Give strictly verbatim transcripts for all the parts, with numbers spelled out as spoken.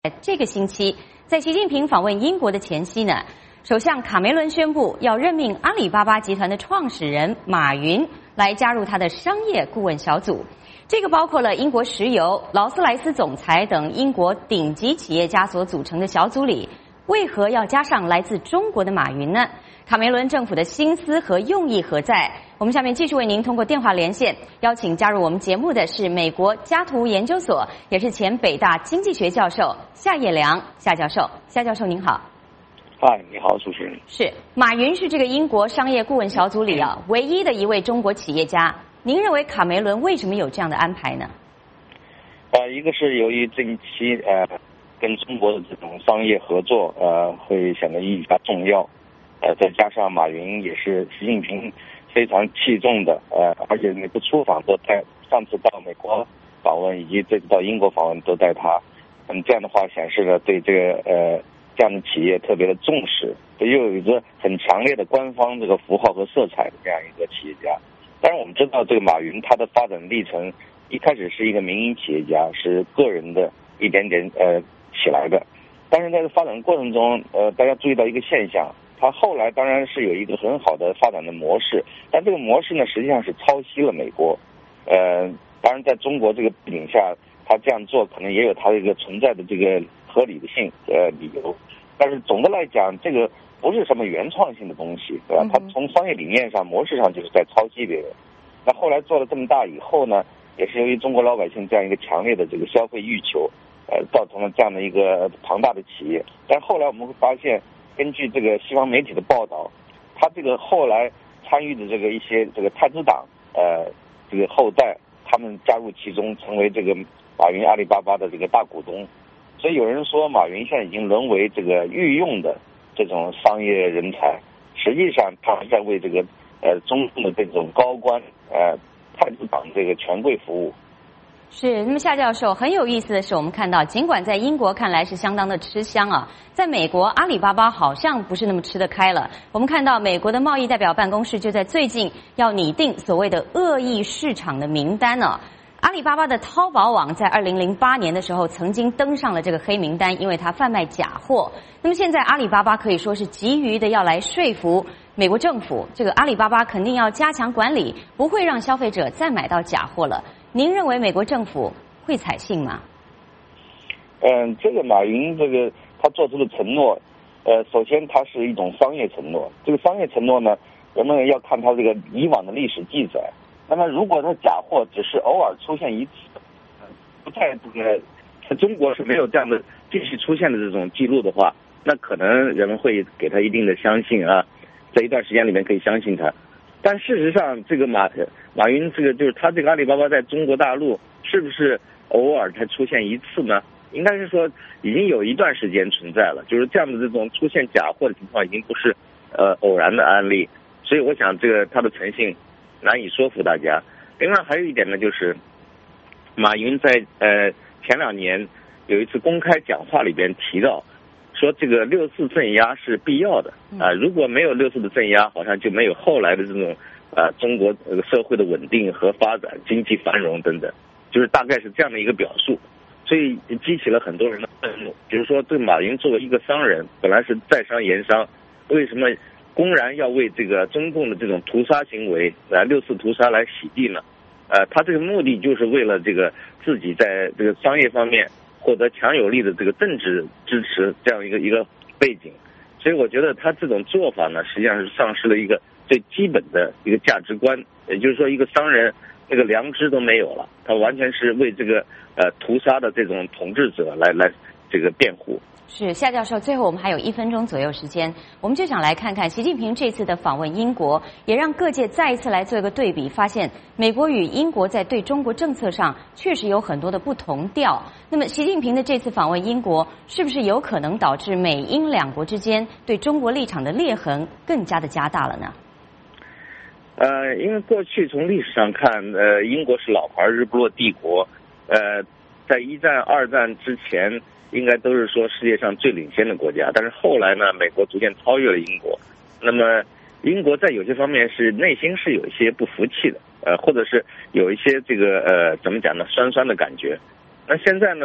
在这个星期，在习近平访问英国的前夕呢，首相卡梅伦宣布要任命阿里巴巴集团的创始人马云来加入他的商业顾问小组。这个包括了英国石油、劳斯莱斯总裁等英国顶级企业家所组成的小组里，为何要加上来自中国的马云呢？卡梅伦政府的心思和用意何在？我们下面继续为您通过电话连线，邀请加入我们节目的是美国加图研究所，也是前北大经济学教授夏业良夏教授。夏教授您好。 嗨，你好，主持人。 是马云是这个英国商业顾问小组里啊唯一的一位中国企业家。您认为卡梅伦为什么有这样的安排呢？ 呃，一个是由于近期呃跟中国的这种商业合作呃会显得意义加重要，呃再加上马云也是习近平非常器重的，呃而且每次出访都带，上次到美国访问以及这次到英国访问都带他，嗯这样的话显示了对这个呃这样的企业特别的重视，又有一个很强烈的官方这个符号和色彩的这样一个企业家。当然我们知道这个马云他的发展历程一开始是一个民营企业家，是个人的一点点呃起来的，但是在这个发展过程中呃大家注意到一个现象，他后来当然是有一个很好的发展的模式，但这个模式呢实际上是抄袭了美国，呃当然在中国这个背景下他这样做可能也有他的一个存在的这个合理的性呃理由，但是总的来讲这个不是什么原创性的东西，对吧？他从商业理念上模式上就是在抄袭别人。那后来做了这么大以后呢，也是由于中国老百姓这样一个强烈的这个消费欲求，呃造成了这样的一个庞大的企业。但是后来我们会发现，根据这个西方媒体的报道，他这个后来参与的这个一些这个太子党呃这个后代，他们加入其中，成为这个马云阿里巴巴的这个大股东。所以有人说马云现在已经沦为这个御用的这种商业人才，实际上他是在为这个呃中共的这种高官呃太子党这个权贵服务。 是，那么夏教授很有意思的是，我们看到尽管在英国看来是相当的吃香啊，在美国阿里巴巴好像不是那么吃得开了。我们看到美国的贸易代表办公室就在最近要拟定所谓的恶意市场的名单呢、啊。阿里巴巴的淘宝网在二零零八年的时候曾经登上了这个黑名单，因为它贩卖假货。那么现在阿里巴巴可以说是急于的要来说服美国政府，这个阿里巴巴肯定要加强管理，不会让消费者再买到假货了。您认为美国政府会采信吗？ 嗯，这个马云这个他做出的承诺，呃，首先它是一种商业承诺。这个商业承诺呢，人们要看他这个以往的历史记载。那么如果说假货只是偶尔出现一次，不在这个在中国是没有这样的继续出现的这种记录的话，那可能人们会给他一定的相信啊，在一段时间里面可以相信他。但事实上这个马马云这个就是他这个阿里巴巴在中国大陆是不是偶尔才出现一次呢？应该是说已经有一段时间存在了，就是这样的这种出现假货的情况已经不是呃偶然的案例，所以我想这个他的诚信难以说服大家。另外还有一点呢，就是马云在呃前两年有一次公开讲话里边提到，说这个六四镇压是必要的啊、呃，如果没有六四的镇压，好像就没有后来的这种啊、呃、中国这个社会的稳定和发展、经济繁荣等等，就是大概是这样的一个表述，所以激起了很多人的愤怒。就是说，这个马云作为一个商人，本来是在商言商，为什么公然要为这个中共的这种屠杀行为来六次屠杀来洗地呢？呃，他这个目的就是为了这个自己在这个商业方面获得强有力的这个政治支持这样一个一个背景，所以我觉得他这种做法呢，实际上是丧失了一个最基本的一个价值观，也就是说，一个商人那个良知都没有了，他完全是为这个呃屠杀的这种统治者来来这个辩护。 是夏教授，最后我们还有一分钟左右时间，我们就想来看看习近平这次的访问英国，也让各界再一次来做一个对比，发现美国与英国在对中国政策上确实有很多的不同调。那么习近平的这次访问英国，是不是有可能导致美英两国之间对中国立场的裂痕更加的加大了呢？ 呃，因为过去从历史上看，呃，英国是老牌日不落帝国，呃，在一战、二战之前，应该都是说世界上最领先的国家，但是后来呢，美国逐渐超越了英国。那么，英国在有些方面是内心是有一些不服气的，呃，或者是有一些这个呃怎么讲呢，酸酸的感觉。那现在呢，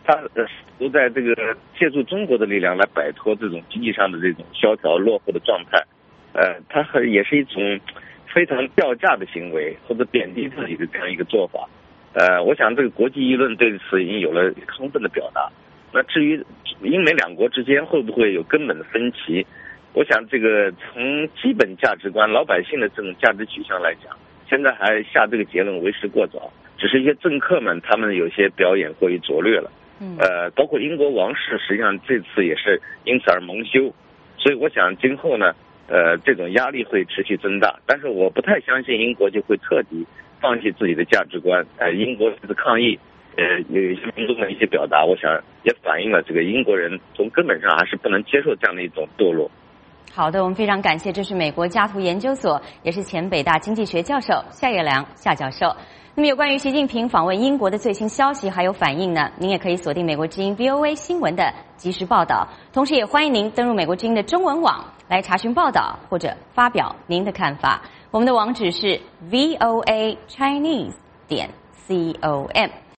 他呃都在这个借助中国的力量来摆脱这种经济上的这种萧条落后的状态，呃，他和也是一种非常掉价的行为或者贬低自己的这样一个做法。呃，我想这个国际舆论对此已经有了充分的表达。那至于英美两国之间会不会有根本的分歧，我想这个从基本价值观、老百姓的这种价值取向来讲，现在还下这个结论为时过早。只是一些政客们他们有些表演过于拙劣了。嗯，呃，包括英国王室实际上这次也是因此而蒙羞。所以我想今后呢，呃，这种压力会持续增大。但是我不太相信英国就会彻底放弃自己的价值观。呃，英国这次抗议。呃，有一些民众的一些表达，我想也反映了这个英国人从根本上还是不能接受这样的一种堕落。 好的，我们非常感谢，这是美国加图研究所，也是前北大经济学教授夏月良夏教授。那么有关于习近平访问英国的最新消息还有反应呢，您也可以锁定美国之音 V O A 新闻的即时报道，同时也欢迎您登入美国之音的中文网来查询报道或者发表您的看法。我们的网址是 V O A Chinese 点 C O M。